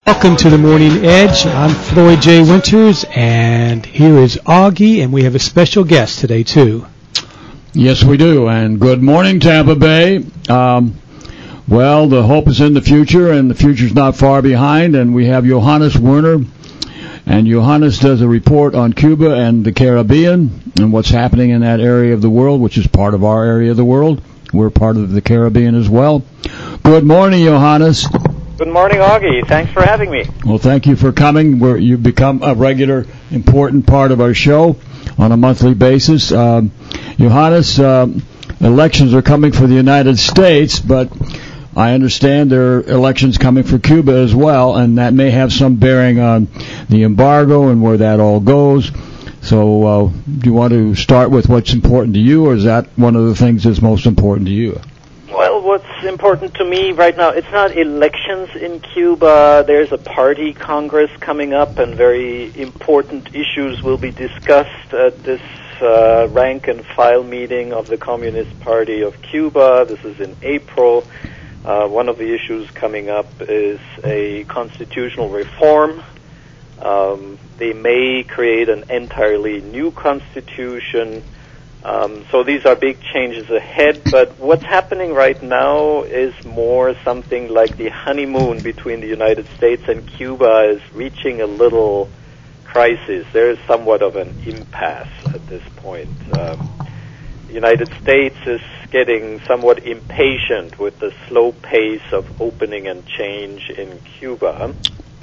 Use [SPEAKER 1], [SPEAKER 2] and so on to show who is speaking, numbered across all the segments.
[SPEAKER 1] Welcome to the Morning Edge. I'm Floyd J. Winters, and here is Augie, and we have a special guest today, too.
[SPEAKER 2] Yes, we do, and good morning, Tampa Bay. Well, the hope is in the future, and the future's not far behind, and we have Johannes Werner, and Johannes does a report on Cuba and the Caribbean and what's happening in that area of the world, which is part of our area of the world. We're part of the Caribbean as well. Good morning, Johannes.
[SPEAKER 3] Good morning, Augie. Thanks for having me.
[SPEAKER 2] Well, thank you for coming. You've become a regular, important part of our show on a monthly basis. Johannes, elections are coming for the United States, but I understand there are elections coming for Cuba as well, and that may have some bearing on the embargo and where that all goes. So do you want to start with what's important to you, or is that one of the things that's most important to you?
[SPEAKER 3] Well, what's important to me right now, it's not elections in Cuba. There's a party congress coming up, and very important issues will be discussed at this rank and file meeting of the Communist Party of Cuba. This is in April. One of the issues coming up is a constitutional reform. They may create an entirely new constitution. So these are big changes ahead, but what's happening right now is more something like the honeymoon between the United States and Cuba is reaching a little crisis. There is somewhat of an impasse at this point. The United States is getting somewhat impatient with the slow pace of opening and change in Cuba.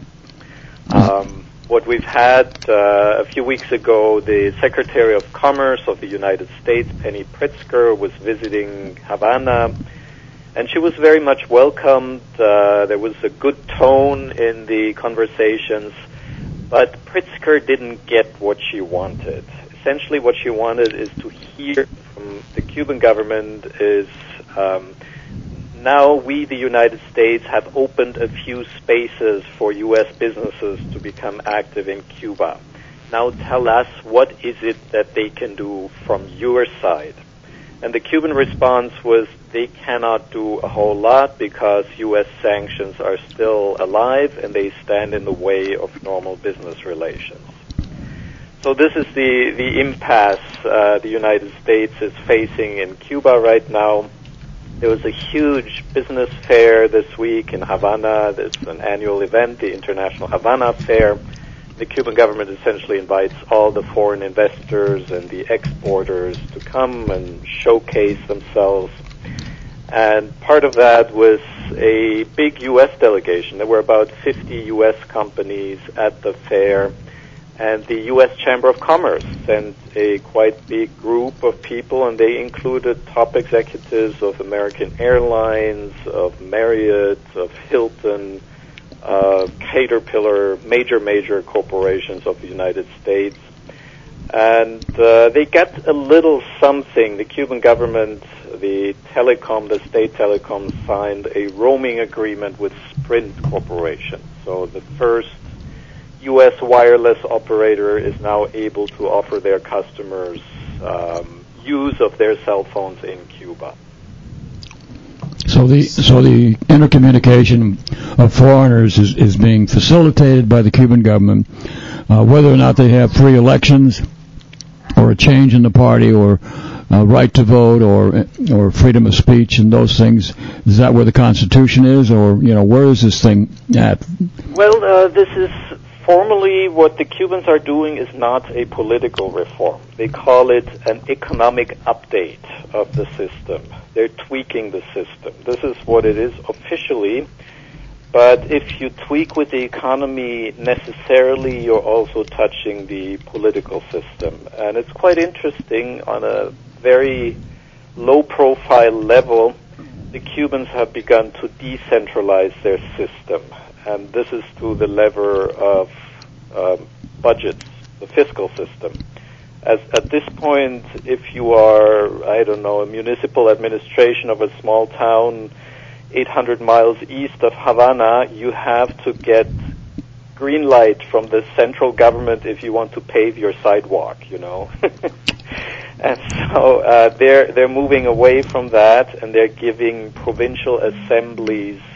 [SPEAKER 3] What we've had a few weeks ago, the Secretary of Commerce of the United States, Penny Pritzker, was visiting Havana, and she was very much welcomed. There was a good tone in the conversations, but Pritzker didn't get what she wanted. Essentially what she wanted is to hear from the Cuban government is now we, the United States, have opened a few spaces for U.S. businesses to become active in Cuba. Now tell us, what is it that they can do from your side? And the Cuban response was they cannot do a whole lot because U.S. sanctions are still alive and they stand in the way of normal business relations. So this is the impasse the United States is facing in Cuba right now. There was a huge business fair this week in Havana. There's an annual event, the International Havana Fair. The Cuban government essentially invites all the foreign investors and the exporters to come and showcase themselves. And part of that was a big U.S. delegation. There were about 50 U.S. companies at the fair. And the U.S. Chamber of Commerce sent a quite big group of people, and they included top executives of American Airlines, of Marriott, of Hilton, Caterpillar, major corporations of the United States. And they got a little something. The Cuban government, the state telecom, signed a roaming agreement with Sprint Corporation. So the first U.S. wireless operator is now able to offer their customers use of their cell phones in Cuba.
[SPEAKER 2] So the intercommunication of foreigners is being facilitated by the Cuban government, whether or not they have free elections or a change in the party or right to vote or freedom of speech and those things. Is that where the Constitution is, or where is this thing at?
[SPEAKER 3] Well, this is formally, what the Cubans are doing is not a political reform. They call it an economic update of the system. They're tweaking the system. This is what it is officially. But if you tweak with the economy, necessarily you're also touching the political system. And it's quite interesting. On a very low-profile level, the Cubans have begun to decentralize their system. And this is through the lever of budgets, the fiscal system. As at this point, if you are, a municipal administration of a small town 800 miles east of Havana, you have to get green light from the central government if you want to pave your sidewalk, And so they're moving away from that, and they're giving provincial assemblies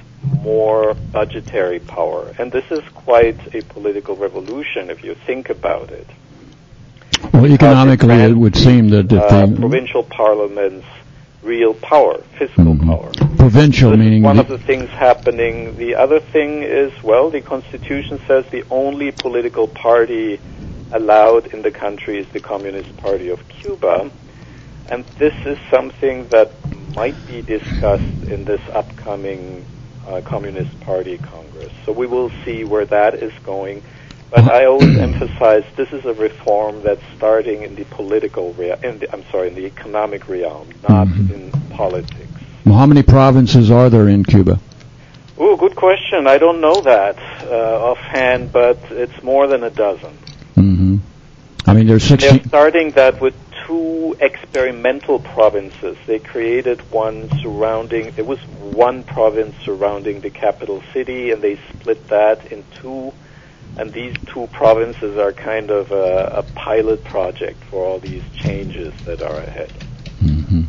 [SPEAKER 3] more budgetary power. And this is quite a political revolution if you think about it.
[SPEAKER 2] Well, economically, it would seem that if the
[SPEAKER 3] provincial parliaments real power, fiscal power.
[SPEAKER 2] Provincial
[SPEAKER 3] this
[SPEAKER 2] meaning...
[SPEAKER 3] is one of the things happening. The other thing is, well, the Constitution says the only political party allowed in the country is the Communist Party of Cuba. And this is something that might be discussed in this upcoming Communist Party Congress. So we will see where that is going. But I always emphasize this is a reform that's starting in the political in the economic realm, not in politics.
[SPEAKER 2] Well, how many provinces are there in Cuba?
[SPEAKER 3] Oh, good question. I don't know that offhand, but it's more than a dozen.
[SPEAKER 2] Mm-hmm. I mean, there's 16.
[SPEAKER 3] They're starting that with 2 experimental provinces. They created one surrounding. There was one province surrounding the capital city, and they split that in 2. And these 2 provinces are kind of a pilot project for all these changes that are ahead.
[SPEAKER 2] Mm-hmm.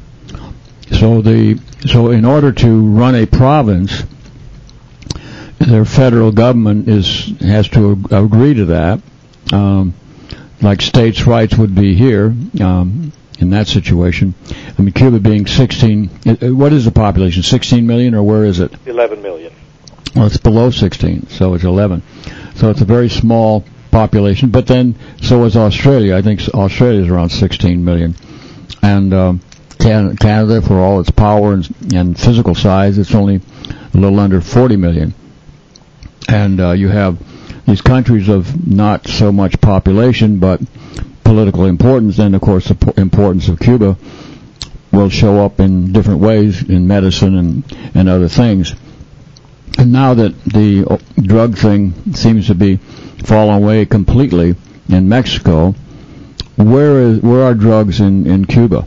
[SPEAKER 2] So in order to run a province, their federal government has to agree to that. Like states' rights would be here in that situation. I mean, Cuba being 16, what is the population? 16 million, or where is it?
[SPEAKER 3] 11 million.
[SPEAKER 2] Well, it's below 16, so it's 11. So it's a very small population, but then so is Australia. I think Australia is around 16 million. And Canada, for all its power and physical size, it's only a little under 40 million. And you have these countries of not so much population, but political importance, and of course the importance of Cuba will show up in different ways in medicine and other things. And now that the drug thing seems to be falling away completely in Mexico, where are drugs in Cuba?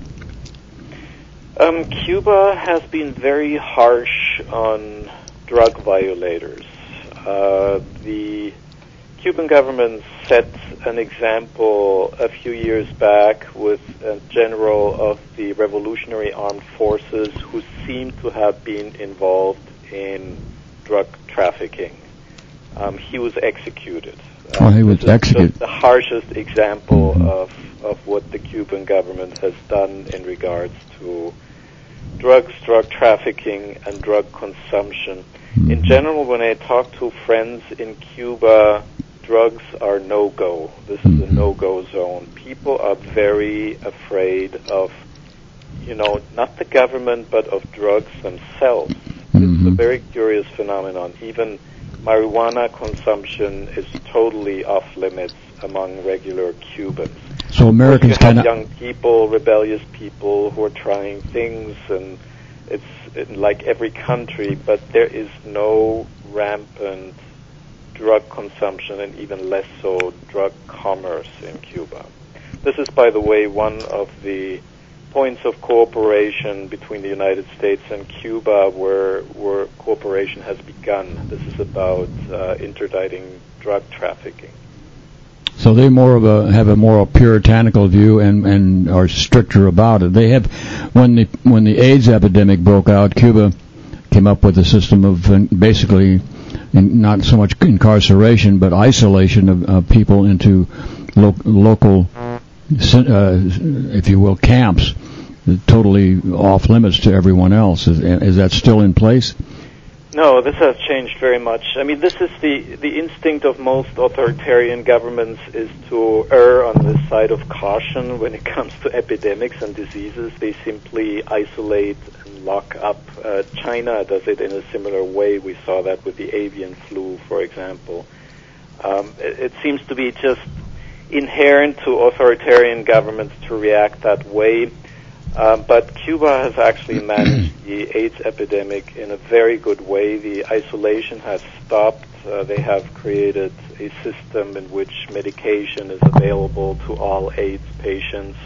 [SPEAKER 3] Cuba has been very harsh on drug violators. The Cuban government set an example a few years back with a general of the Revolutionary Armed Forces who seemed to have been involved in drug trafficking. He was executed.
[SPEAKER 2] He was executed.
[SPEAKER 3] The harshest example of what the Cuban government has done in regards to drugs, drug trafficking, and drug consumption. In general, when I talk to friends in Cuba, drugs are no-go. This is a no-go zone. People are very afraid of, not the government, but of drugs themselves. It's a very curious phenomenon. Even marijuana consumption is totally off limits among regular Cubans.
[SPEAKER 2] So Americans
[SPEAKER 3] have young people, rebellious people who are trying things, and it's like every country, but there is no rampant drug consumption and even less so drug commerce in Cuba. This is, by the way, one of the points of cooperation between the United States and Cuba where cooperation has begun. This is about interdicting drug trafficking.
[SPEAKER 2] So they have a more puritanical view and are stricter about it. They have, when the AIDS epidemic broke out, Cuba came up with a system of basically not so much incarceration but isolation of people into local, if you will, camps, totally off limits to everyone else. Is that still in place?
[SPEAKER 3] No, this has changed very much. I mean, this is the instinct of most authoritarian governments is to err on the side of caution when it comes to epidemics and diseases. They simply isolate and lock up. China does it in a similar way. We saw that with the avian flu, for example. It seems to be just inherent to authoritarian governments to react that way. But Cuba has actually managed the AIDS epidemic in a very good way. The isolation has stopped. They have created a system in which medication is available to all AIDS patients.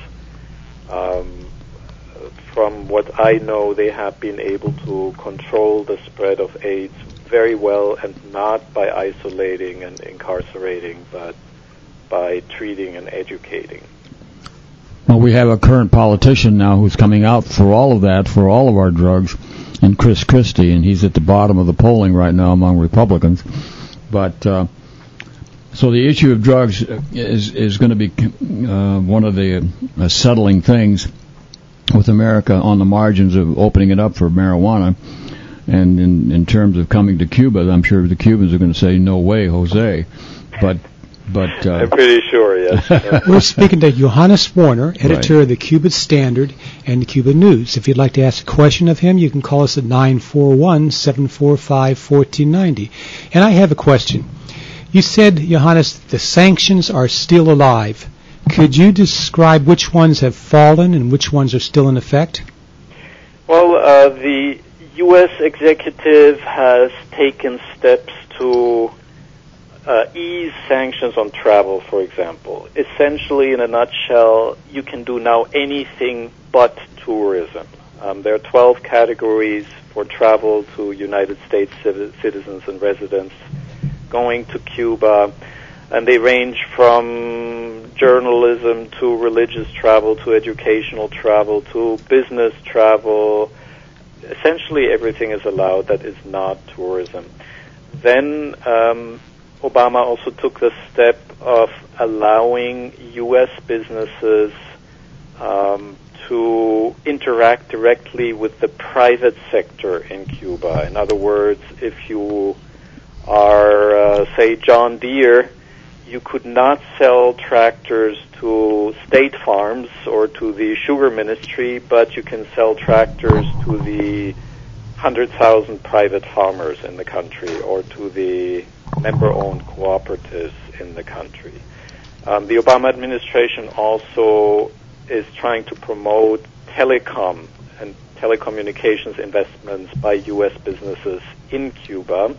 [SPEAKER 3] From what I know, they have been able to control the spread of AIDS very well, and not by isolating and incarcerating, but by treating and educating.
[SPEAKER 2] Well, we have a current politician now who's coming out for all of that, for all of our drugs, and Chris Christie, and he's at the bottom of the polling right now among Republicans. But so the issue of drugs is going to be one of the settling things with America on the margins of opening it up for marijuana. And in terms of coming to Cuba, I'm sure the Cubans are going to say, no way, Jose. But
[SPEAKER 3] I'm pretty sure, yes.
[SPEAKER 1] We're speaking to Johannes Warner, editor of the Cuban Standard and the Cuban News. If you'd like to ask a question of him, you can call us at 941-745-1490. And I have a question. You said, Johannes, the sanctions are still alive. Could you describe which ones have fallen and which ones are still in effect?
[SPEAKER 3] Well, the U.S. executive has taken steps to ease sanctions on travel, for example. Essentially, in a nutshell, you can do now anything but tourism. There are 12 categories for travel to United States citizens and residents going to Cuba, and they range from journalism to religious travel to educational travel to business travel. Essentially, everything is allowed that is not tourism. Then Obama also took the step of allowing U.S. businesses to interact directly with the private sector in Cuba. In other words, if you are, say, John Deere, you could not sell tractors to state farms or to the sugar ministry, but you can sell tractors to the 100,000 private farmers in the country or to the member-owned cooperatives in the country. The Obama administration also is trying to promote telecom and telecommunications investments by U.S. businesses in Cuba.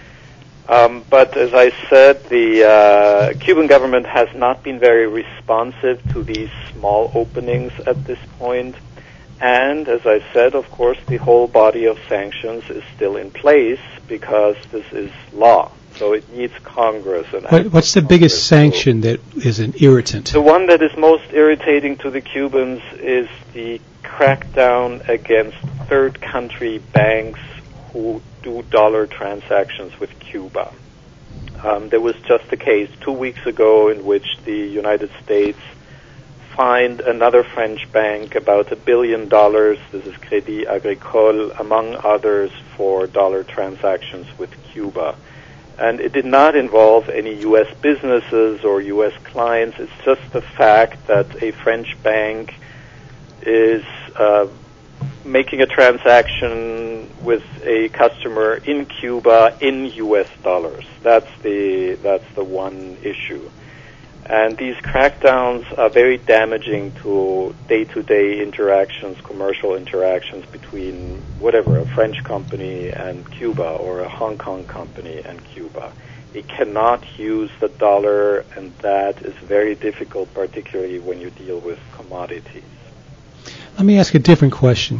[SPEAKER 3] But as I said, the Cuban government has not been very responsive to these small openings at this point. And as I said, of course, the whole body of sanctions is still in place because this is law. So it needs Congress. And
[SPEAKER 1] what's the biggest sanction that is an irritant?
[SPEAKER 3] The one that is most irritating to the Cubans is the crackdown against third country banks who do dollar transactions with Cuba. There was just a case 2 weeks ago in which the United States fined another French bank about $1 billion, this is Crédit Agricole, among others, for dollar transactions with Cuba. And it did not involve any U.S. businesses or U.S. clients. It's just the fact that a French bank is making a transaction with a customer in Cuba in U.S. dollars. That's the one issue. And these crackdowns are very damaging to day-to-day interactions, commercial interactions between whatever, a French company and Cuba or a Hong Kong company and Cuba. It cannot use the dollar, and that is very difficult, particularly when you deal with commodities.
[SPEAKER 1] Let me ask a different question.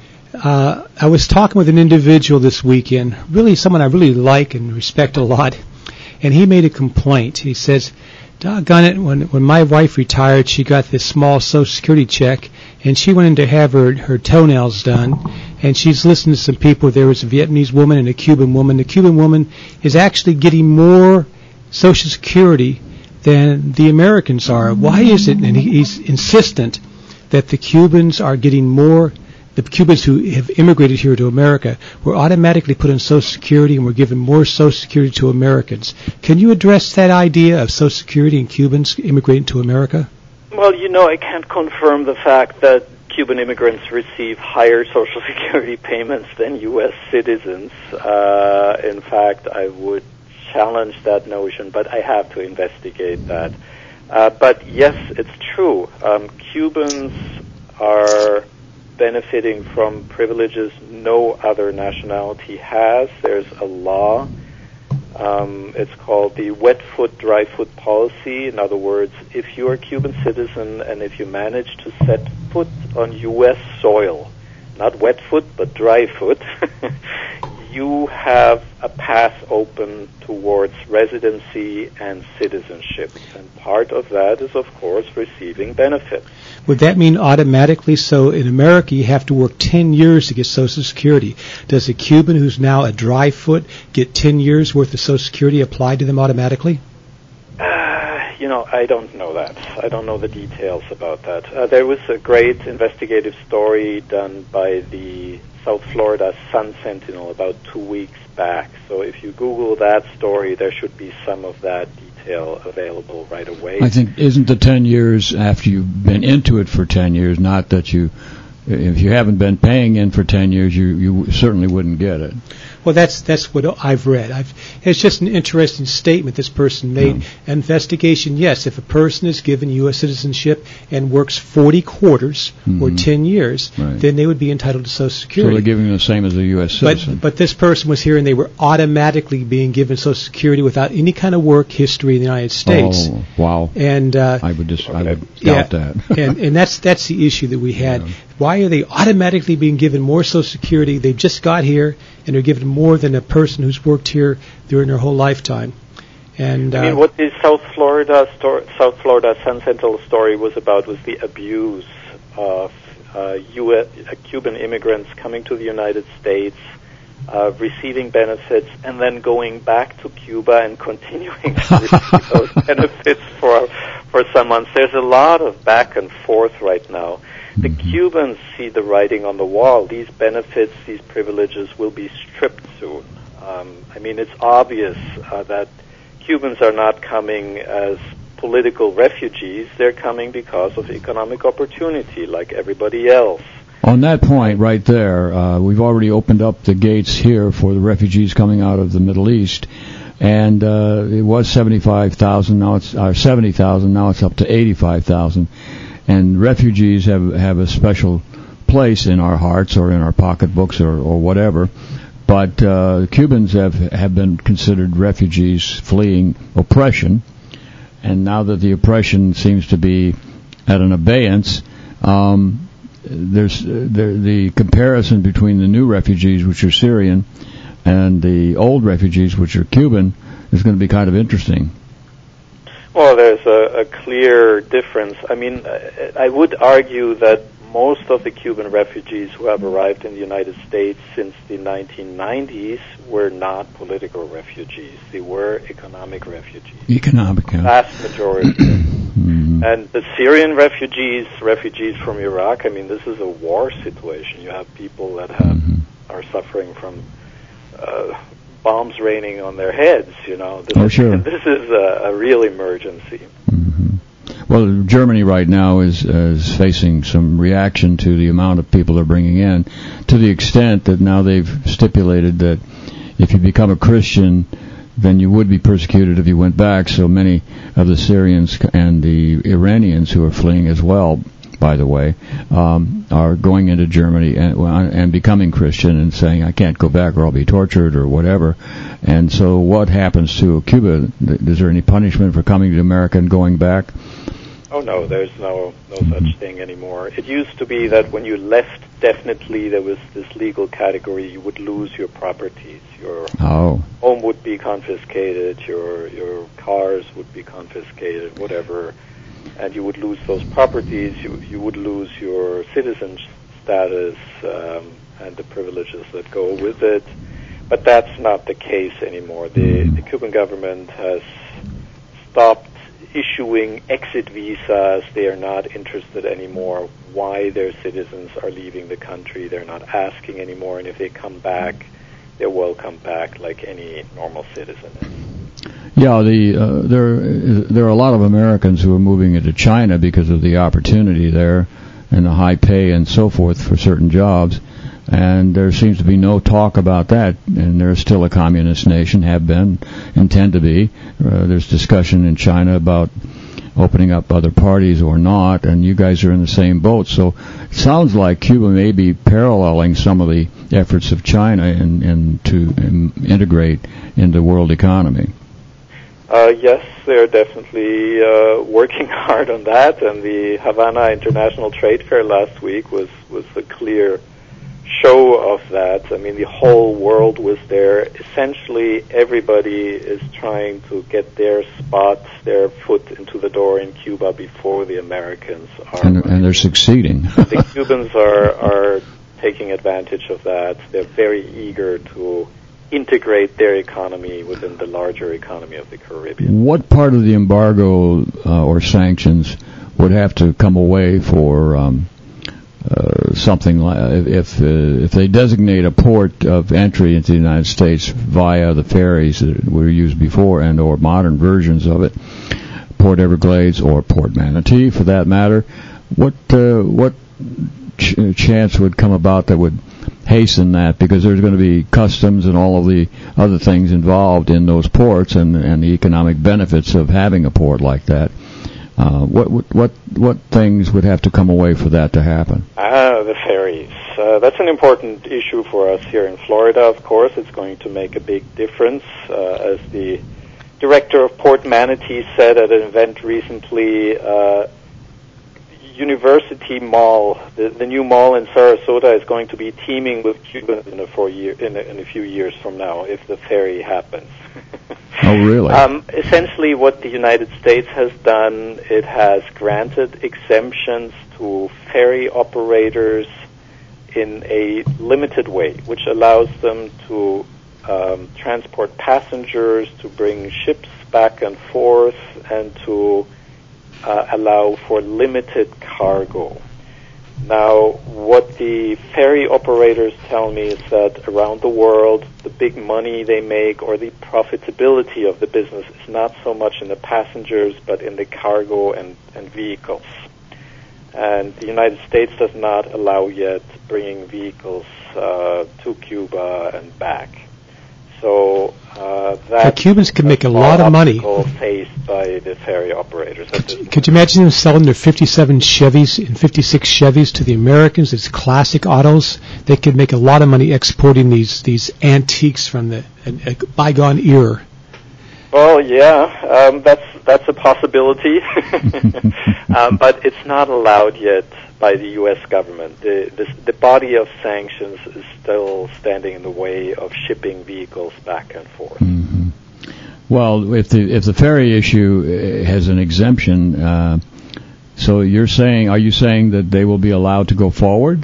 [SPEAKER 1] I was talking with an individual this weekend, really someone I really like and respect a lot, and he made a complaint. He says, doggone it, when my wife retired, she got this small Social Security check, and she went in to have her toenails done, and she's listened to some people. There was a Vietnamese woman and a Cuban woman. The Cuban woman is actually getting more Social Security than the Americans are. Why is it, and he's insistent, that the Cubans are getting more, the Cubans who have immigrated here to America were automatically put on Social Security and were given more Social Security to Americans. Can you address that idea of Social Security and Cubans immigrating to America?
[SPEAKER 3] Well, I can't confirm the fact that Cuban immigrants receive higher Social Security payments than U.S. citizens. In fact, I would challenge that notion, but I have to investigate that. But yes, it's true. Cubans are benefiting from privileges no other nationality has. There's a law. It's called the wet foot, dry foot policy. In other words, if you're a Cuban citizen and if you manage to set foot on U.S. soil, not wet foot but dry foot, you have a path open towards residency and citizenship. And part of that is, of course, receiving benefits.
[SPEAKER 1] Would that mean automatically, so in America you have to work 10 years to get Social Security? Does a Cuban who's now a dry foot get 10 years worth of Social Security applied to them automatically?
[SPEAKER 3] I don't know that. I don't know the details about that. There was a great investigative story done by the South Florida Sun Sentinel about 2 weeks back. So if you Google that story, there should be some of that detail available right away.
[SPEAKER 2] I think, isn't the 10 years after you've been into it for 10 years, not that if you haven't been paying in for 10 years, you certainly wouldn't get it.
[SPEAKER 1] Well, that's what I've read. It's just an interesting statement this person made.
[SPEAKER 2] Yeah.
[SPEAKER 1] Investigation, yes, if a person is given U.S. citizenship and works 40 quarters or 10 years,
[SPEAKER 2] right,
[SPEAKER 1] then they would be entitled to Social Security.
[SPEAKER 2] So they're giving them the same as a U.S. citizen.
[SPEAKER 1] But this person was here and they were automatically being given Social Security without any kind of work history in the United States.
[SPEAKER 2] Oh, wow.
[SPEAKER 1] And
[SPEAKER 2] I would doubt that.
[SPEAKER 1] and that's the issue that we had. Yeah. Why are they automatically being given more Social Security? They've just got here, and they're given more than a person who's worked here during their whole lifetime. And
[SPEAKER 3] what the South Florida Sun Sentinel story was about was the abuse of Cuban immigrants coming to the United States, receiving benefits, and then going back to Cuba and continuing to receive those benefits for some months. There's a lot of back and forth right now. The Cubans see the writing on the wall. These benefits, these privileges will be stripped soon. It's obvious that Cubans are not coming as political refugees. They're coming because of economic opportunity, like everybody else.
[SPEAKER 2] On that point right there, we've already opened up the gates here for the refugees coming out of the Middle East. And it was 75,000, now it's 70,000, now it's up to 85,000. And refugees have a special place in our hearts or in our pocketbooks or whatever. But Cubans have been considered refugees fleeing oppression. And now that the oppression seems to be at an abeyance, there's the comparison between the new refugees, which are Syrian, and the old refugees, which are Cuban, is going to be kind of interesting.
[SPEAKER 3] Well, there's a clear difference. I would argue that most of the Cuban refugees who have arrived in the United States since the 1990s were not political refugees. They were economic refugees.
[SPEAKER 2] Economic, yeah.
[SPEAKER 3] Vast majority. And the Syrian refugees from Iraq, this is a war situation. You have people that are suffering from bombs raining on their heads, This is a real emergency.
[SPEAKER 2] Well, Germany right now is facing some reaction to the amount of people they're bringing in, to the extent that now they've stipulated that if you become a Christian, then you would be persecuted if you went back. So many of the Syrians and the Iranians who are fleeing as well, by the way, are going into Germany and becoming Christian and saying, I can't go back or I'll be tortured or whatever. And so what happens to Cuba? Is there any punishment for coming to America and going back?
[SPEAKER 3] Oh, no, there's no such thing anymore. It used to be that when you left, definitely there was this legal category. You would lose your properties. Your home would be confiscated. Your cars would be confiscated, whatever. And you would lose those properties. You would lose your citizen status and the privileges that go with it. But that's not the case anymore. The Cuban government has stopped issuing exit visas. They are not interested anymore why their citizens are leaving the country. They're not asking anymore. And if they come back, they're welcome back like any normal citizen is.
[SPEAKER 2] Yeah, there are a lot of Americans who are moving into China because of the opportunity there and the high pay and so forth for certain jobs. And there seems to be no talk about that. And they're still a communist nation, have been, intend to be. There's discussion in China about opening up other parties or not, and you guys are in the same boat. So it sounds like Cuba may be paralleling some of the efforts of China in to integrate into the world economy.
[SPEAKER 3] Yes, they're definitely working hard on that, and the Havana International Trade Fair last week was a clear show of that. I mean, the whole world was there. Essentially, everybody is trying to get their spot, their foot into the door in Cuba before the Americans are.
[SPEAKER 2] And they're succeeding.
[SPEAKER 3] The Cubans are taking advantage of that. They're very eager to integrate their economy within the larger economy of the Caribbean.
[SPEAKER 2] What part of the embargo or sanctions would have to come away for something like if they designate a port of entry into the United States via the ferries that were used before and or modern versions of it, Port Everglades or Port Manatee for that matter, what chance would come about that would hasten that, because there's going to be customs and all of the other things involved in those ports and the economic benefits of having a port like that. What things would have to come away for that to happen?
[SPEAKER 3] The ferries. That's an important issue for us here in Florida, of course. It's going to make a big difference. As the director of Port Manatee said at an event recently, University Mall, the new mall in Sarasota, is going to be teeming with Cubans in a few years from now if the ferry happens.
[SPEAKER 2] Oh, really?
[SPEAKER 3] Essentially, what the United States has done, it has granted exemptions to ferry operators in a limited way, which allows them to transport passengers, to bring ships back and forth, and to allow for limited cargo. Now, what the ferry operators tell me is that around the world, the big money they make or the profitability of the business is not so much in the passengers, but in the cargo and vehicles. And the United States does not allow yet bringing vehicles to Cuba and back. So that
[SPEAKER 1] Cubans can make a lot of money
[SPEAKER 3] faced by the ferry operators.
[SPEAKER 1] Could you imagine them selling their 57 Chevys and 56 Chevys to the Americans? It's classic autos. They could make a lot of money exporting these antiques from the bygone era.
[SPEAKER 3] Well, yeah, that's a possibility, but it's not allowed yet by the U.S. government. The body of sanctions is still standing in the way of shipping vehicles back and forth.
[SPEAKER 2] Mm-hmm. Well, if the ferry issue has an exemption, so are you saying that they will be allowed to go forward,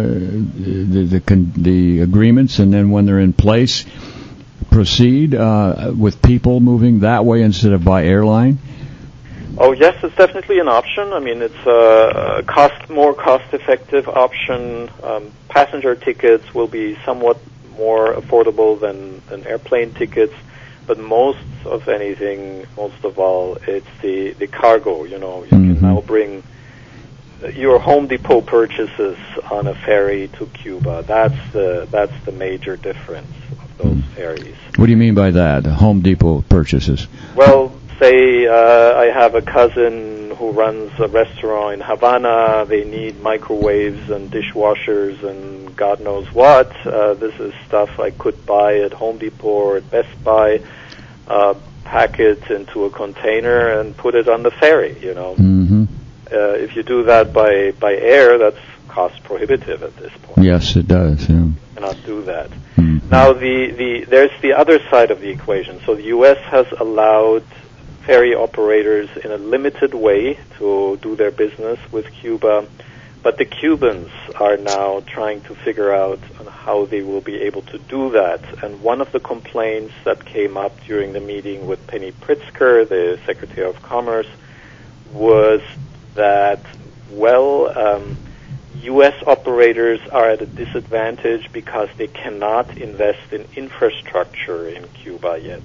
[SPEAKER 2] the agreements, and then when they're in place, proceed with people moving that way instead of by airline?
[SPEAKER 3] Oh, yes, it's definitely an option. I mean, it's a more cost-effective option. Passenger tickets will be somewhat more affordable than airplane tickets, but most of all, it's the cargo. You know, you can now bring your Home Depot purchases on a ferry to Cuba. That's the major difference of those ferries.
[SPEAKER 2] What do you mean by that, Home Depot purchases?
[SPEAKER 3] Well, say I have a cousin who runs a restaurant in Havana. They need microwaves and dishwashers and God knows what. This is stuff I could buy at Home Depot or at Best Buy, pack it into a container and put it on the ferry, you know.
[SPEAKER 2] Mm-hmm.
[SPEAKER 3] If you do that by air, that's cost prohibitive at this point.
[SPEAKER 2] Yes, it does. Yeah.
[SPEAKER 3] You cannot do that.
[SPEAKER 2] Mm-hmm.
[SPEAKER 3] Now, there's the other side of the equation. So the U.S. has allowed ferry operators in a limited way to do their business with Cuba, but the Cubans are now trying to figure out on how they will be able to do that. And one of the complaints that came up during the meeting with Penny Pritzker, the Secretary of Commerce, was that, U.S. operators are at a disadvantage because they cannot invest in infrastructure in Cuba yet.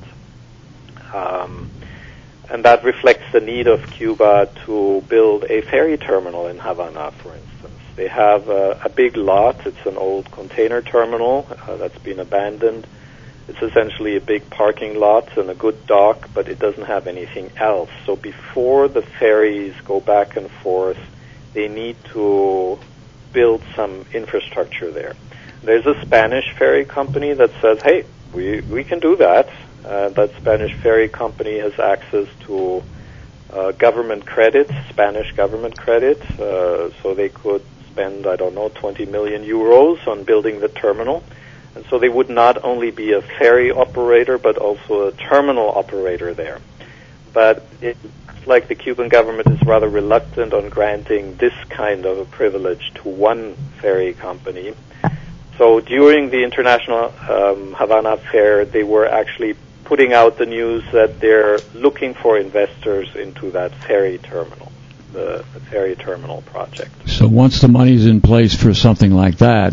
[SPEAKER 3] And that reflects the need of Cuba to build a ferry terminal in Havana, for instance. They have a big lot. It's an old container terminal that's been abandoned. It's essentially a big parking lot and a good dock, but it doesn't have anything else. So before the ferries go back and forth, they need to build some infrastructure there. There's a Spanish ferry company that says, hey, we can do that. That Spanish ferry company has access to government credit, Spanish government credit, so they could spend, 20 million euros on building the terminal. And so they would not only be a ferry operator, but also a terminal operator there. But it's like the Cuban government is rather reluctant on granting this kind of a privilege to one ferry company. So during the International Havana Fair, they were actually putting out the news that they're looking for investors into that ferry terminal, the ferry terminal project.
[SPEAKER 2] So once the money's in place for something like that,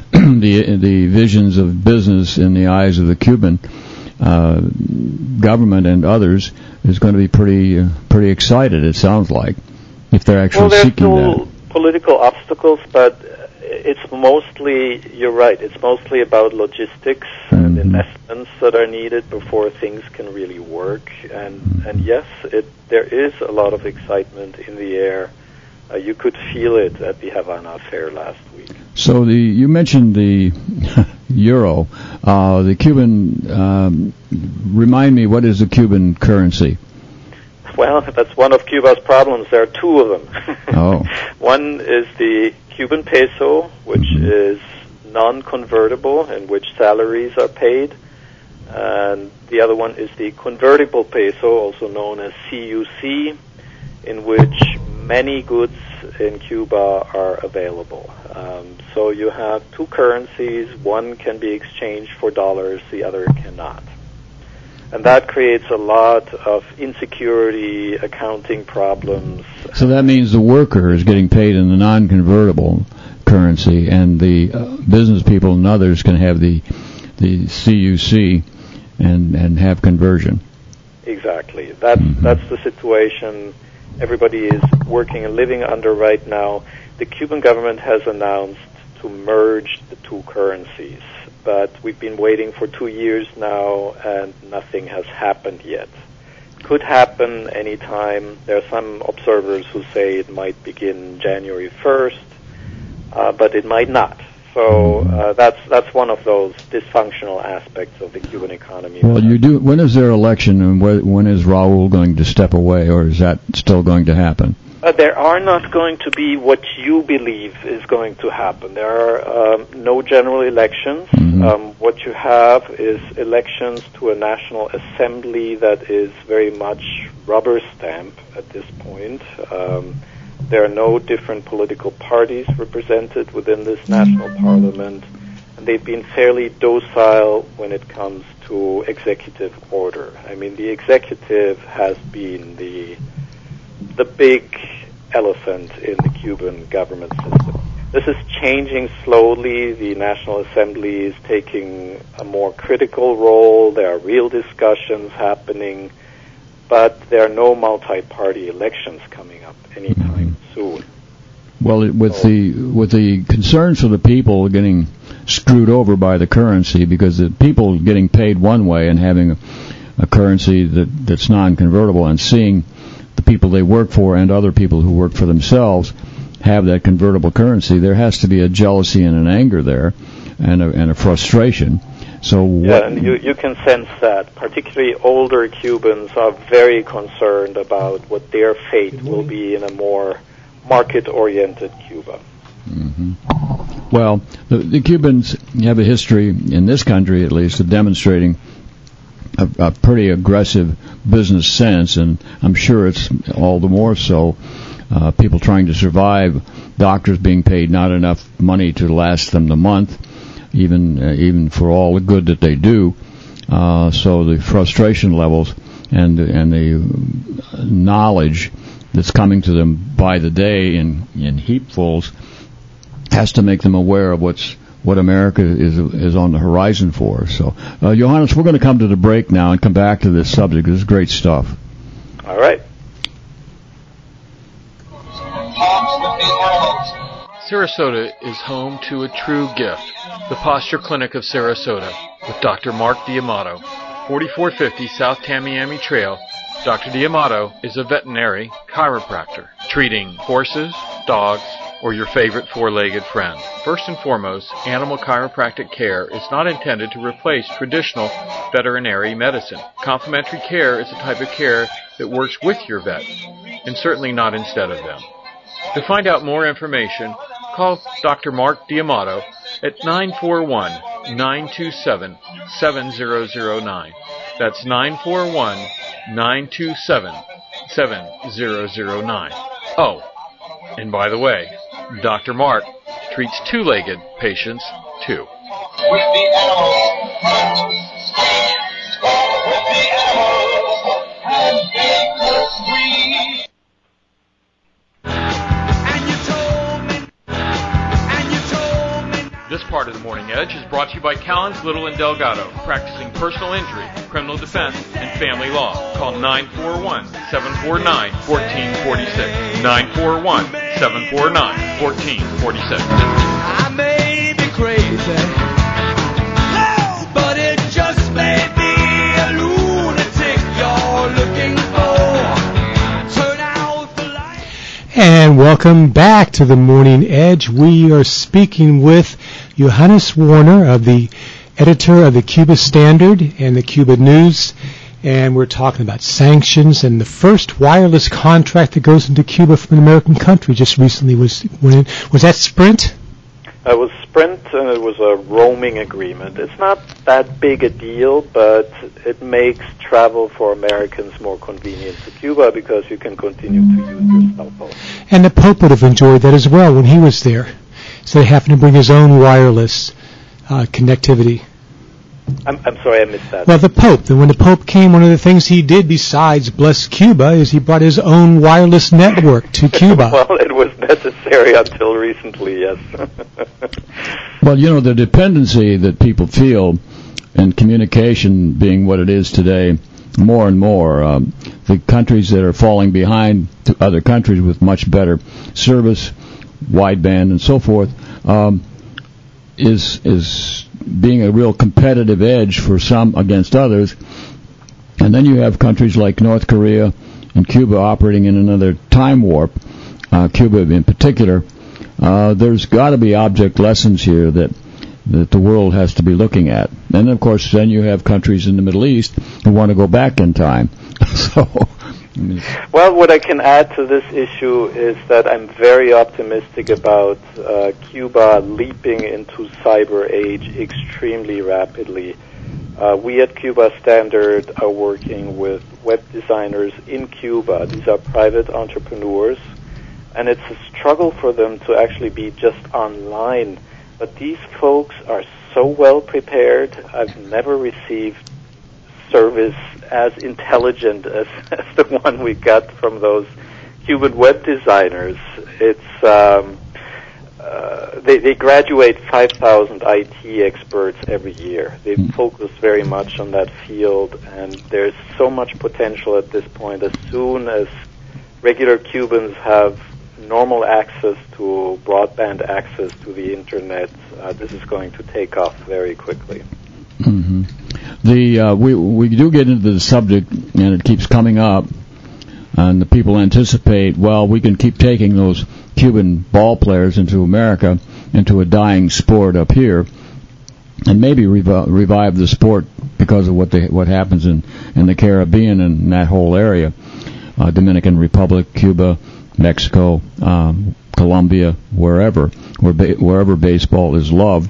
[SPEAKER 2] the visions of business in the eyes of the Cuban government and others is going to be pretty excited, it sounds like, if they're actually seeking that.
[SPEAKER 3] Well, there's still political obstacles, but it's mostly, you're right, it's mostly about logistics and investments that are needed before things can really work. And yes, there is a lot of excitement in the air. You could feel it at the Havana Fair last week.
[SPEAKER 2] So you mentioned the euro. The Cuban, remind me, what is the Cuban currency?
[SPEAKER 3] Well, that's one of Cuba's problems. There are two of them.
[SPEAKER 2] Oh.
[SPEAKER 3] One is the Cuban peso, which is non-convertible, in which salaries are paid. And the other one is the convertible peso, also known as CUC, in which many goods in Cuba are available. So you have two currencies. One can be exchanged for dollars, the other cannot. And that creates a lot of insecurity, accounting problems.
[SPEAKER 2] So that means the worker is getting paid in the non-convertible currency, and the business people and others can have the CUC and have conversion.
[SPEAKER 3] Exactly. That's the situation everybody is working and living under right now. The Cuban government has announced to merge the two currencies, but we've been waiting for 2 years now, and nothing has happened yet. Could happen anytime. There are some observers who say it might begin January 1st, but it might not. So that's one of those dysfunctional aspects of the Cuban economy.
[SPEAKER 2] Well, when is their election, and when is Raul going to step away, or is that still going to happen?
[SPEAKER 3] There are not going to be what you believe is going to happen. There are no general elections. What you have is elections to a National Assembly that is very much rubber stamp at this point. There are no different political parties represented within this national parliament, and they've been fairly docile when it comes to executive order. I mean, the executive has been the big elephant in the Cuban government system. This is changing slowly. The National Assembly is taking a more critical role. There are real discussions happening, but there are no multi-party elections coming up anytime soon.
[SPEAKER 2] Well, with the concerns for the people getting screwed over by the currency, because the people getting paid one way and having a currency that's non-convertible, and seeing the people they work for and other people who work for themselves have that convertible currency, there has to be a jealousy and an anger there, and a frustration. So
[SPEAKER 3] and you can sense that. Particularly older Cubans are very concerned about what their fate will be in a more market-oriented Cuba.
[SPEAKER 2] Well, the Cubans have a history, in this country at least, of demonstrating a pretty aggressive business sense, and I'm sure it's all the more so. People trying to survive, doctors being paid not enough money to last them the month, even for all the good that they do. So the frustration levels and the knowledge that's coming to them by the day in heapfuls has to make them aware of what America is on the horizon for. So, Johannes, we're going to come to the break now and come back to this subject. This is great stuff.
[SPEAKER 3] All right.
[SPEAKER 4] Sarasota is home to a true gift, the Posture Clinic of Sarasota, with Dr. Mark D'Amato. 4450 South Tamiami Trail, Dr. D'Amato is a veterinary chiropractor, treating horses, dogs, or your favorite four-legged friend. First and foremost, animal chiropractic care is not intended to replace traditional veterinary medicine. Complementary care is a type of care that works with your vet, and certainly not instead of them. To find out more information, call Dr. Mark D'Amato at 941-927-7009. That's 941-927-7009. Oh, and by the way, Dr. Mark treats two-legged patients, too.
[SPEAKER 5] With the animals, with the animals, and make the scream.
[SPEAKER 4] This part of the Morning Edge is brought to you by Callens, Little, and Delgado, practicing personal injury, criminal defense, and family law. Call 941-749-1446. 941-749-1446.
[SPEAKER 5] I may be crazy, but it just may be a lunatic you're looking for. Turn out the light.
[SPEAKER 1] And welcome back to the Morning Edge. We are speaking with Johannes Warner, the editor of the Cuba Standard and the Cuba News, and we're talking about sanctions and the first wireless contract that goes into Cuba from an American country just recently was that Sprint?
[SPEAKER 3] It was Sprint, and it was a roaming agreement. It's not that big a deal, but it makes travel for Americans more convenient to Cuba because you can continue to use your cell phone.
[SPEAKER 1] And the Pope would have enjoyed that as well when he was there. So they happened to bring his own wireless connectivity.
[SPEAKER 3] I'm sorry, I missed that.
[SPEAKER 1] Well, the Pope, when the Pope came, one of the things he did besides bless Cuba is he brought his own wireless network to Cuba.
[SPEAKER 3] Well, it was necessary until recently, yes.
[SPEAKER 2] Well, the dependency that people feel in communication being what it is today, more and more, the countries that are falling behind to other countries with much better service, wideband, and so forth, is being a real competitive edge for some against others. And then you have countries like North Korea and Cuba operating in another time warp, Cuba in particular. There's got to be object lessons here that the world has to be looking at. And, of course, then you have countries in the Middle East who want to go back in time.
[SPEAKER 3] Well, what I can add to this issue is that I'm very optimistic about Cuba leaping into cyber age extremely rapidly. We at Cuba Standard are working with web designers in Cuba. These are private entrepreneurs, and it's a struggle for them to actually be just online. But these folks are so well prepared. I've never received service as intelligent as the one we got from those Cuban web designers. It's they graduate 5,000 IT experts every year. They focus very much on that field, and there's so much potential at this point. As soon as regular Cubans have normal access to broadband access to the internet, this is going to take off very quickly.
[SPEAKER 2] Mm-hmm. We do get into the subject, and it keeps coming up, and the people anticipate, well, we can keep taking those Cuban ball players into America, into a dying sport up here, and maybe revive the sport because of what happens in the Caribbean and that whole area, Dominican Republic, Cuba, Mexico, Colombia, wherever baseball is loved.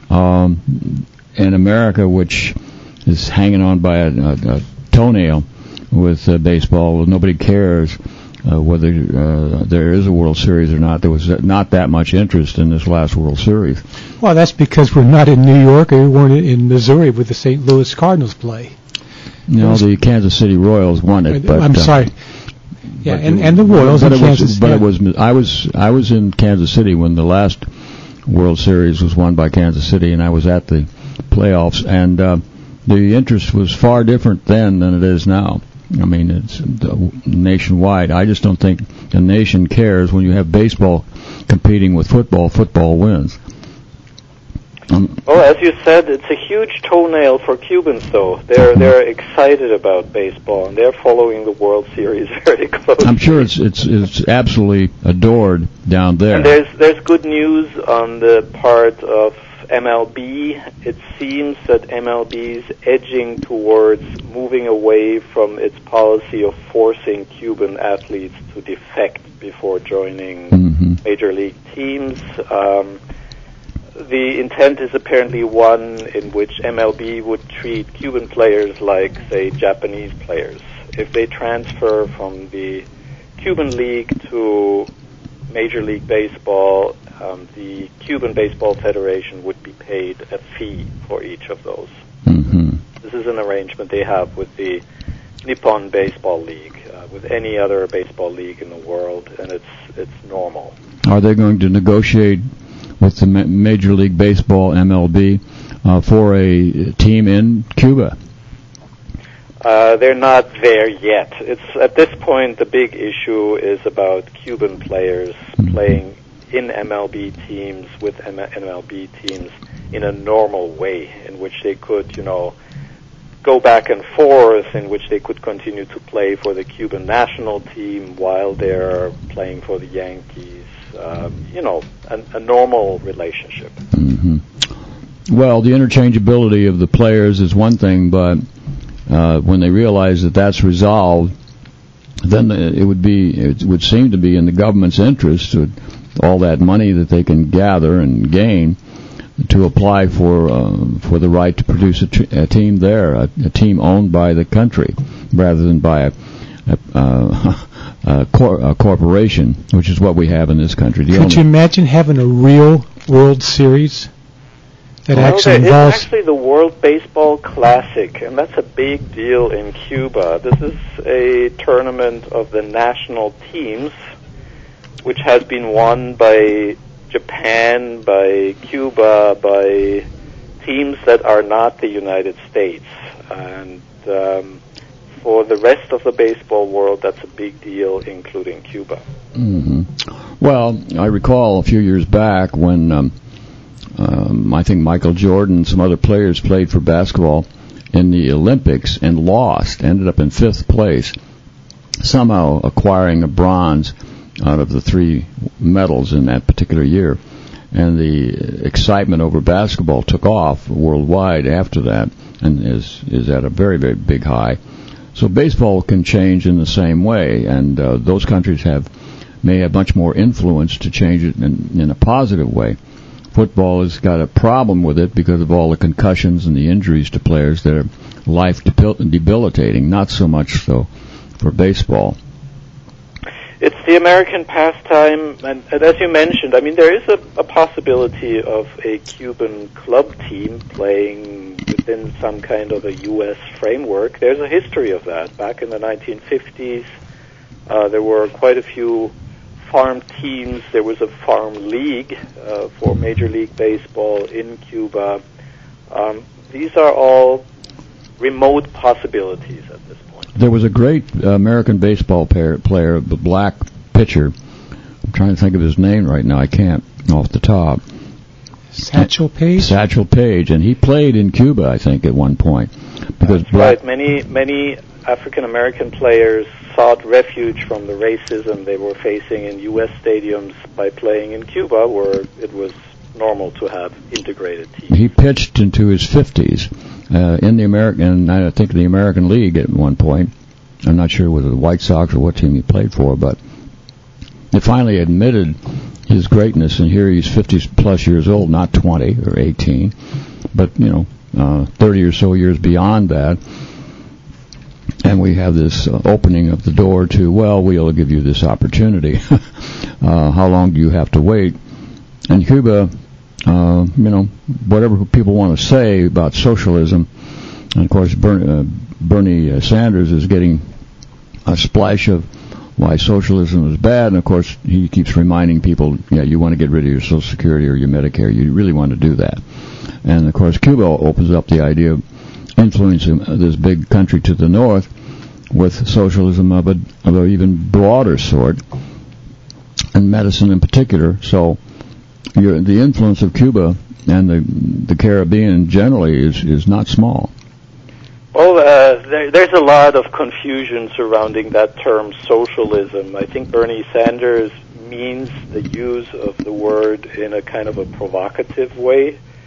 [SPEAKER 2] In America, which is hanging on by a toenail with baseball, nobody cares whether there is a World Series or not. There was not that much interest in this last World Series.
[SPEAKER 1] Well, that's because we're not in New York, or we weren't in Missouri where the St. Louis Cardinals play.
[SPEAKER 2] No, the Kansas City Royals won it. But,
[SPEAKER 1] I'm sorry. Yeah, and the Royals in Kansas.
[SPEAKER 2] But I was in Kansas City when the last World Series was won by Kansas City, and I was at the playoffs, and the interest was far different then than it is now. I mean, it's nationwide. I just don't think the nation cares when you have baseball competing with football. Football wins.
[SPEAKER 3] Well, as you said, it's a huge toenail for Cubans, though. They're excited about baseball, and they're following the World Series very closely.
[SPEAKER 2] I'm sure it's absolutely adored down there.
[SPEAKER 3] And there's good news on the part of MLB, it seems that MLB is edging towards moving away from its policy of forcing Cuban athletes to defect before joining major league teams. The intent is apparently one in which MLB would treat Cuban players like, say, Japanese players. If they transfer from the Cuban League to Major League Baseball, the Cuban Baseball Federation would be paid a fee for each of those. This is an arrangement they have with the Nippon Baseball League, with any other baseball league in the world, and it's normal.
[SPEAKER 2] Are they going to negotiate with the Major League Baseball, MLB, for a team in Cuba?
[SPEAKER 3] They're not there yet. It's at this point the big issue is about Cuban players playing in MLB teams with MLB teams in a normal way, in which they could, go back and forth, in which they could continue to play for the Cuban national team while they're playing for the Yankees. A normal relationship.
[SPEAKER 2] Well, the interchangeability of the players is one thing, but when they realize that that's resolved, then it would seem to be in the government's interest, all that money that they can gather and gain, to apply for the right to produce a team there, a team owned by the country, rather than by a corporation, which is what we have in this country.
[SPEAKER 1] Could you imagine having a real World Series that actually involves...
[SPEAKER 3] It's actually the World Baseball Classic, and that's a big deal in Cuba. This is a tournament of the national teams, which has been won by Japan, by Cuba, by teams that are not the United States. And for the rest of the baseball world, that's a big deal, including Cuba.
[SPEAKER 2] Well, I recall a few years back when I think Michael Jordan and some other players played for basketball in the Olympics and lost, ended up in 5th place, somehow acquiring a bronze out of the 3 medals in that particular year. And the excitement over basketball took off worldwide after that, and is at a very, very big high. So baseball can change in the same way, and those countries may have much more influence to change it in a positive way. Football has got a problem with it because of all the concussions and the injuries to players that are life debilitating, not so much so for baseball.
[SPEAKER 3] It's the American pastime, and as you mentioned, there is a possibility of a Cuban club team playing within some kind of a U.S. framework. There's a history of that. Back in the 1950s, there were quite a few farm teams. There was a farm league for Major League Baseball in Cuba. These are all remote possibilities at this point.
[SPEAKER 2] There was a great American baseball player, the black pitcher. I'm trying to think of his name right now. I can't off the top.
[SPEAKER 1] Satchel Paige?
[SPEAKER 2] Satchel Paige, and he played in Cuba, I think, at one point. Because
[SPEAKER 3] right. Many African American players sought refuge from the racism they were facing in U.S. stadiums by playing in Cuba, where it was normal to have integrated teams.
[SPEAKER 2] He pitched into his 50s in the American League at one point. I'm not sure whether the White Sox or what team he played for, but they finally admitted his greatness, and here he's 50-plus years old, not 20 or 18, but 30 or so years beyond that. And we have this opening of the door to, we'll give you this opportunity. How long do you have to wait? And Cuba, whatever people want to say about socialism, and of course Bernie Sanders is getting a splash of why socialism is bad, and of course he keeps reminding people, you want to get rid of your Social Security or your Medicare, you really want to do that. And of course Cuba opens up the idea of influencing this big country to the north with socialism of an even broader sort, and medicine in particular. So the influence of Cuba and the Caribbean generally is not small.
[SPEAKER 3] Well, there's a lot of confusion surrounding that term socialism. I think Bernie Sanders means the use of the word in a kind of a provocative way.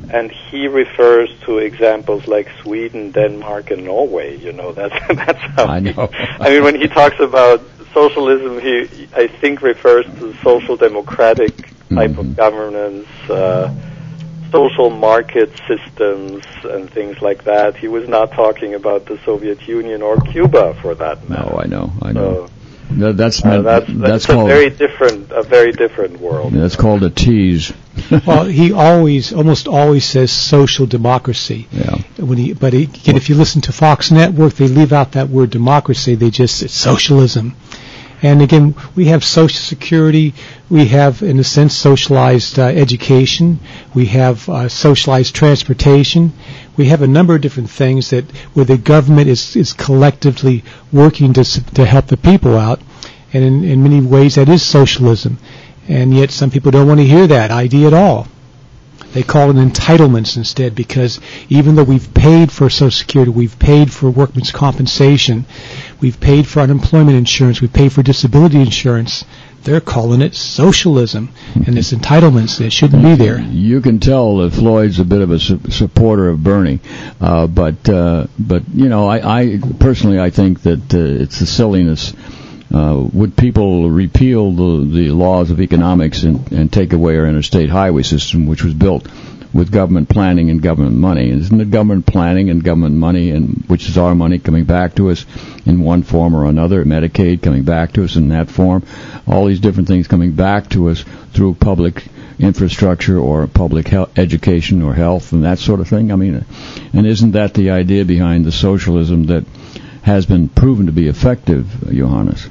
[SPEAKER 3] And he refers to examples like Sweden, Denmark, and Norway. That's how
[SPEAKER 2] I know.
[SPEAKER 3] I mean, when he talks about socialism, he, I think, refers to social democratic type of governance, social market systems, and things like that. He was not talking about the Soviet Union or Cuba, for that matter.
[SPEAKER 2] No, I know.
[SPEAKER 3] So,
[SPEAKER 2] that's
[SPEAKER 3] a
[SPEAKER 2] called
[SPEAKER 3] very different world.
[SPEAKER 2] That's called a tease.
[SPEAKER 1] Well, he almost always says social democracy.
[SPEAKER 2] Yeah.
[SPEAKER 1] Again, if you listen to Fox Network, they leave out that word democracy. They just say socialism. And again, we have Social Security. We have, in a sense, socialized education. We have socialized transportation. We have a number of different things where the government is collectively working to help the people out. And in many ways, that is socialism. And yet some people don't want to hear that idea at all. They call it entitlements instead, because even though we've paid for Social Security, we've paid for workmen's compensation, we've paid for unemployment insurance, we've paid for disability insurance, they're calling it socialism. And it's entitlements that shouldn't be there.
[SPEAKER 2] You can tell that Floyd's a bit of a supporter of Bernie, but I personally I think that it's a silliness. Would people repeal the laws of economics and take away our interstate highway system, which was built with government planning and government money? Isn't it government planning and government money, and which is our money, coming back to us in one form or another? Medicaid coming back to us in that form. All these different things coming back to us through public infrastructure or public education or health and that sort of thing. I mean, and isn't that the idea behind the socialism that has been proven to be effective, Johannes?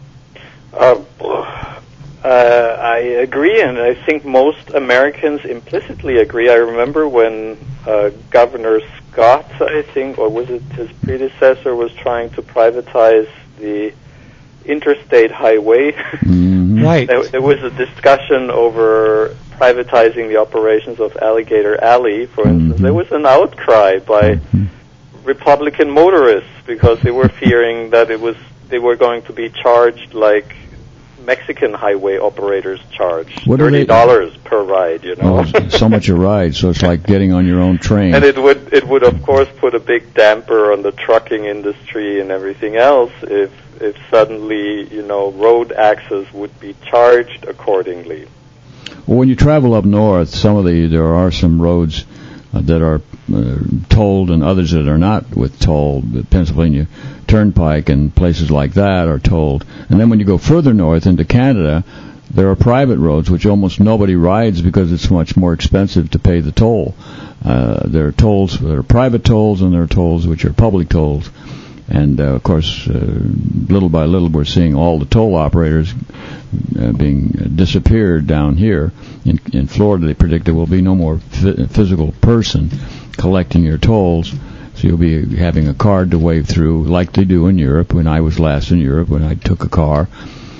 [SPEAKER 3] I agree, and I think most Americans implicitly agree. I remember when Governor Scott, I think, or was it his predecessor, was trying to privatize the interstate highway.
[SPEAKER 2] Mm-hmm.
[SPEAKER 1] Right.
[SPEAKER 3] There was a discussion over privatizing the operations of Alligator Alley, for instance.
[SPEAKER 2] Mm-hmm.
[SPEAKER 3] There was an outcry by Republican motorists because they were fearing that they were going to be charged like Mexican highway operators charge, $30 per ride,
[SPEAKER 2] Oh, so much a ride, so it's like getting on your own train.
[SPEAKER 3] And it would of course put a big damper on the trucking industry and everything else if suddenly, road access would be charged accordingly.
[SPEAKER 2] Well, when you travel up north, there are some roads that are tolled and others that are not with toll. The Pennsylvania Turnpike and places like that are tolled. And then when you go further north into Canada, there are private roads which almost nobody rides because it's much more expensive to pay the toll. There are tolls that are private tolls, and there are tolls which are public tolls. And, of course, little by little, we're seeing all the toll operators being disappeared down here. In Florida, they predict there will be no more physical person collecting your tolls. So you'll be having a card to wave through, like they do in Europe. When I was last in Europe, when I took a car,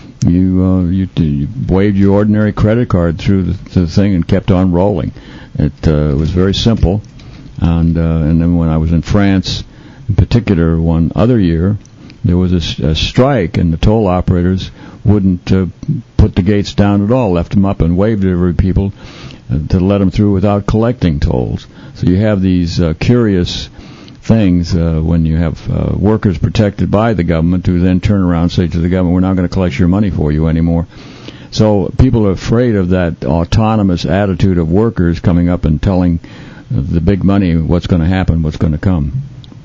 [SPEAKER 2] you waved your ordinary credit card through the thing and kept on rolling. It was very simple. And then when I was in France, in particular, one other year, there was a strike, and the toll operators wouldn't put the gates down at all, left them up and waved at every people to let them through without collecting tolls. So you have these curious things when you have workers protected by the government who then turn around and say to the government, we're not going to collect your money for you anymore. So people are afraid of that autonomous attitude of workers coming up and telling the big money what's going to happen, what's going to come,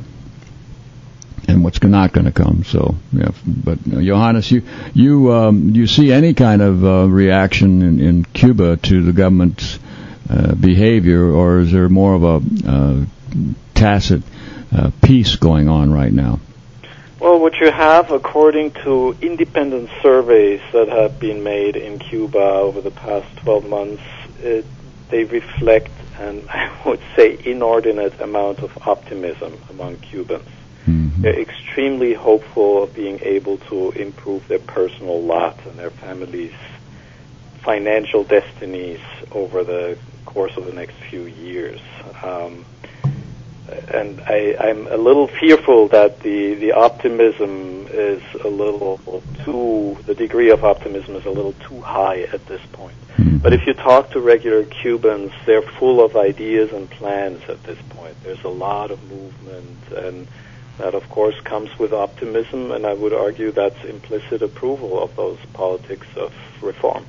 [SPEAKER 2] and what's not going to come. So, yeah. But Johannes, you see any kind of reaction in Cuba to the government's behavior, or is there more of a tacit peace going on right now?
[SPEAKER 3] Well, what you have, according to independent surveys that have been made in Cuba over the past 12 months, they reflect an, I would say, inordinate amount of optimism among Cubans. Mm-hmm. They're extremely hopeful of being able to improve their personal lot and their families' financial destinies over the course of the next few years. and I'm a little fearful that the optimism is a little too, the degree of optimism is a little too high at this point. But if you talk to regular Cubans, they're full of ideas and plans at this point. There's a lot of movement, and that, of course, comes with optimism, and I would argue that's implicit approval of those politics of reform.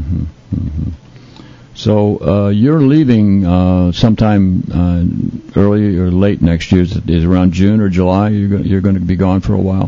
[SPEAKER 2] So you're leaving sometime early or late next year. Is around June or July? You're going to be gone for a while?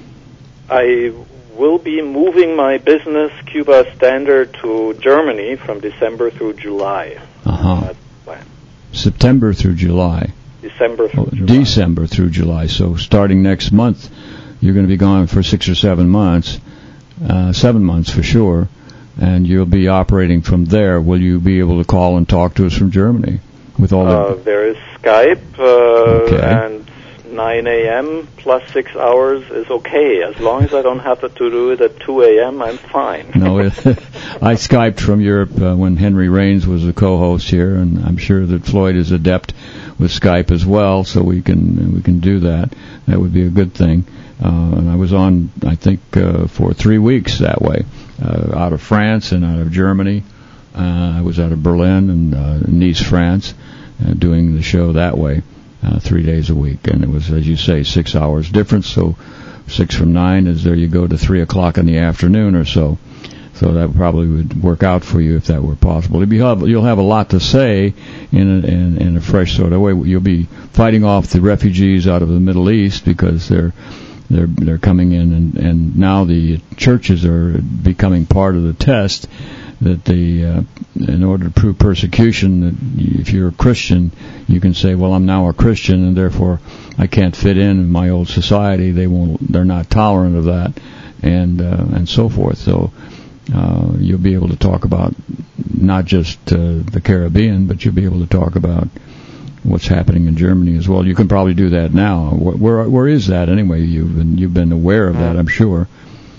[SPEAKER 3] I will be moving my business, Cuba Standard, to Germany from December through July. That's the plan.
[SPEAKER 2] September through July.
[SPEAKER 3] December through July.
[SPEAKER 2] December through July. So starting next month, you're going to be gone for 6 or 7 months. 7 months for sure. And you'll be operating from there. Will you be able to call and talk to us from Germany? With all
[SPEAKER 3] there is Skype, and 9 a.m. plus 6 hours is okay. As long as I don't have to do it at 2 a.m., I'm fine.
[SPEAKER 2] No, I Skyped from Europe when Henry Raines was the co-host here, and I'm sure that Floyd is adept with Skype as well, so we can do that. That would be a good thing. And I was on, I think, for 3 weeks that way, out of France and out of Germany. I was out of Berlin and Nice, France, doing the show that way, 3 days a week. And it was, as you say, 6 hours difference. So 6 from 9 is there you go to 3 o'clock in the afternoon or so. So that probably would work out for you if that were possible. You'll have a lot to say in a fresh sort of way. You'll be fighting off the refugees out of the Middle East because they're coming in, and now the churches are becoming part of the test that in order to prove persecution, that if you're a Christian, you can say, well, I'm now a Christian and therefore I can't fit in my old society. They're not tolerant of that, and so forth. So you'll be able to talk about not just the Caribbean, but you'll be able to talk about what's happening in Germany as well. You can probably do that now. Where is that anyway? You've been aware of that, I'm sure.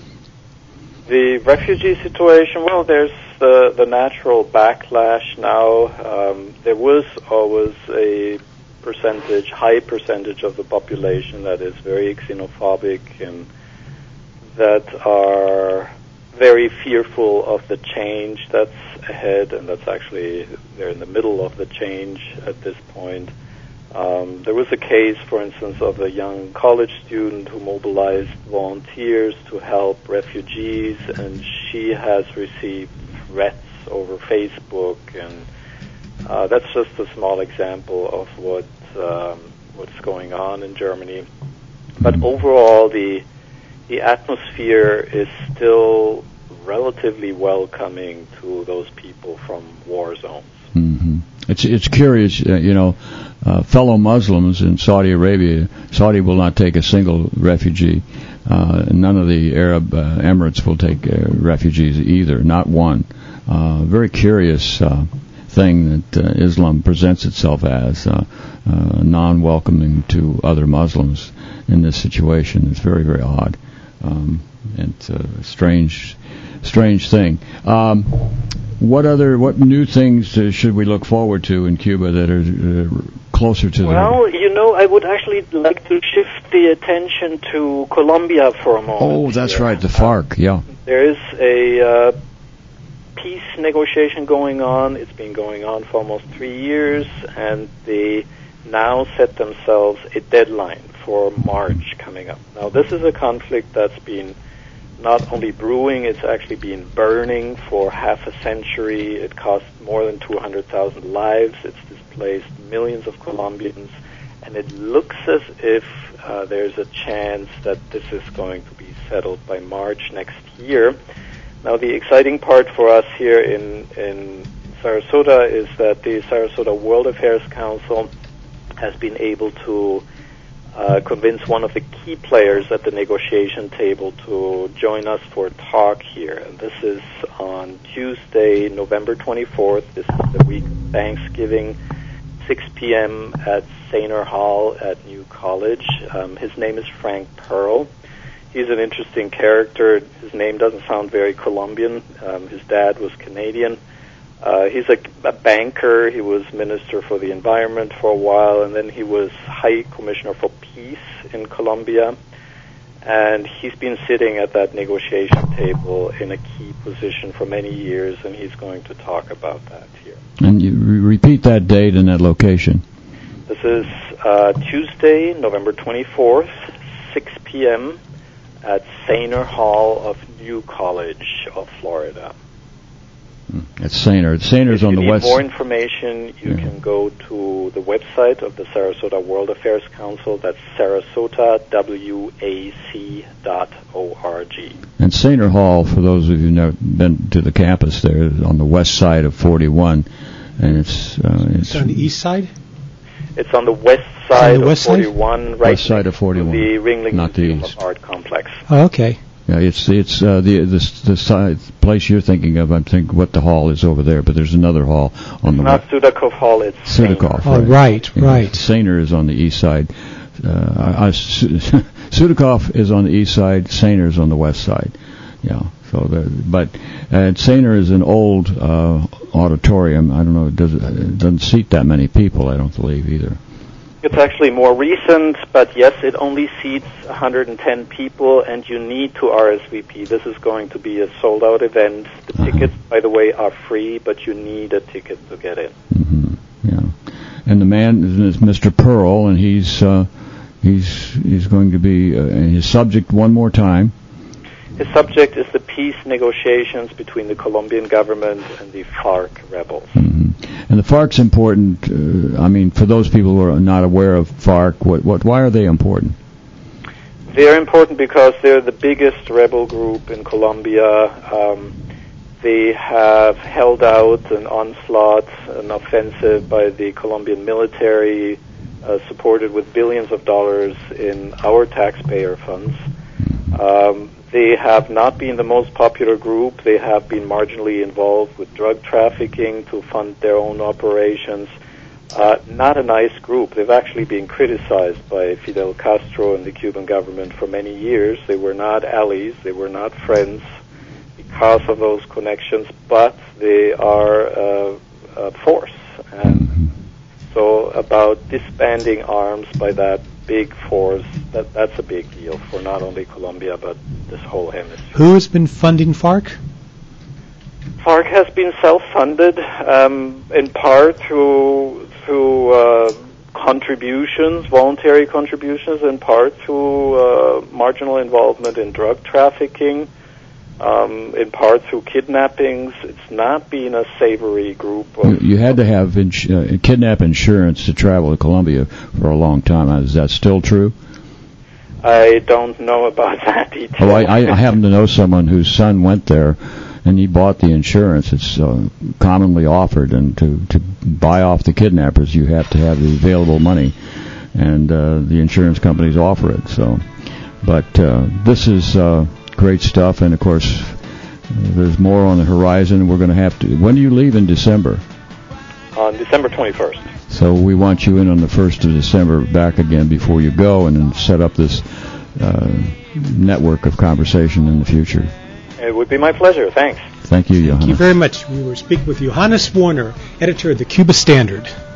[SPEAKER 3] The refugee situation, well, there's the natural backlash now. There was always a high percentage of the population that is very xenophobic and that are very fearful of the change that's ahead, and that's actually, they're in the middle of the change at this point. There was a case, for instance, of a young college student who mobilized volunteers to help refugees, and she has received threats over Facebook, and that's just a small example of what's going on in Germany. But overall, the atmosphere is still relatively welcoming to those people from war zones.
[SPEAKER 2] Mm-hmm. It's curious, fellow Muslims in Saudi Arabia. Saudi will not take a single refugee. None of the Arab Emirates will take refugees either, not one. Very curious thing that Islam presents itself as, non-welcoming to other Muslims in this situation. It's very, very odd. It's a strange thing. What new things should we look forward to in Cuba that are closer to
[SPEAKER 3] Well, I would actually like to shift the attention to Colombia for a moment.
[SPEAKER 2] Oh, that's right, the FARC, yeah.
[SPEAKER 3] There is a peace negotiation going on. It's been going on for almost 3 years, and they now set themselves a deadline for March coming up. Now, this is a conflict that's been not only brewing, it's actually been burning for half a century. It cost more than 200,000 lives. It's displaced millions of Colombians, and it looks as if there's a chance that this is going to be settled by March next year. Now, the exciting part for us here in Sarasota is that the Sarasota World Affairs Council has been able to convince one of the key players at the negotiation table to join us for a talk here. And this is on Tuesday, November 24th. This is the week of Thanksgiving, 6 p.m. at Sainer Hall at New College. His name is Frank Pearl. He's an interesting character. His name doesn't sound very Colombian. His dad was Canadian. He's a banker. He was Minister for the Environment for a while, and then he was High Commissioner for Peace in Colombia. And he's been sitting at that negotiation table in a key position for many years, and he's going to talk about that here.
[SPEAKER 2] And you repeat that date and that location.
[SPEAKER 3] This is Tuesday, November 24th, 6 p.m. at Sainer Hall of New College of Florida.
[SPEAKER 2] At Sainer. Sainer's on the west.
[SPEAKER 3] If you need more information, you can go to the website of the Sarasota World Affairs Council. That's sarasotawac.org.
[SPEAKER 2] And Sainer Hall, for those of you who've never been to the campus there, is on the west side of 41. And it's
[SPEAKER 1] on the east side?
[SPEAKER 3] It's on the west side of 41, right
[SPEAKER 2] west side of 41.
[SPEAKER 3] The Ringling
[SPEAKER 2] not the
[SPEAKER 3] Museum
[SPEAKER 2] east.
[SPEAKER 3] of Art Complex.
[SPEAKER 1] Oh, okay.
[SPEAKER 2] Yeah, it's the side place you're thinking of. I'm thinking what the hall is over there, but there's another hall on the
[SPEAKER 3] not Sudakov Hall. It's
[SPEAKER 2] Sudakov.
[SPEAKER 1] Oh, right.
[SPEAKER 2] Sainer is on the east side. Sudakov is on the east side. Sainer is on the west side. Yeah. So, Sainer is an old auditorium. I don't know. It doesn't seat that many people. I don't believe either.
[SPEAKER 3] It's actually more recent, but yes, it only seats 110 people, and you need to RSVP. This is going to be a sold-out event. The tickets, by the way, are free, but you need a ticket to get in.
[SPEAKER 2] Mm-hmm. Yeah, and the man is Mr. Pearl, and he's going to be his subject one more time.
[SPEAKER 3] His subject is the peace negotiations between the Colombian government and the FARC rebels.
[SPEAKER 2] Mm-hmm. And the FARC's important. For those people who are not aware of FARC, why are they important?
[SPEAKER 3] They're important because they're the biggest rebel group in Colombia. They have held out an onslaught, an offensive by the Colombian military, supported with billions of dollars in our taxpayer funds. They have not been the most popular group. They have been marginally involved with drug trafficking to fund their own operations. Not a nice group. They've actually been criticized by Fidel Castro and the Cuban government for many years. They were not allies. They were not friends because of those connections, but they are a force. And so about disbanding arms by that big force, that's a big deal for not only Colombia but this whole hemisphere.
[SPEAKER 1] Who has been funding FARC?
[SPEAKER 3] FARC has been self-funded, in part through contributions, voluntary contributions, in part through marginal involvement in drug trafficking, in part through kidnappings. It's not been a savory group.
[SPEAKER 2] You had to have kidnap insurance to travel to Colombia for a long time. Is that still true?
[SPEAKER 3] I don't know about that detail.
[SPEAKER 2] Oh, I happen to know someone whose son went there, and he bought the insurance. It's commonly offered, and to buy off the kidnappers, you have to have the available money, and the insurance companies offer it. So, but this is great stuff, and of course, there's more on the horizon. We're going to have to. When do you leave in December?
[SPEAKER 3] On December 21st.
[SPEAKER 2] So we want you in on the 1st of December, back again before you go, and then set up this network of conversation in the future.
[SPEAKER 3] It would be my pleasure. Thanks.
[SPEAKER 2] Thank you, Johannes.
[SPEAKER 1] Thank you very much. We were speaking with Johannes Warner, editor of the Cuba Standard.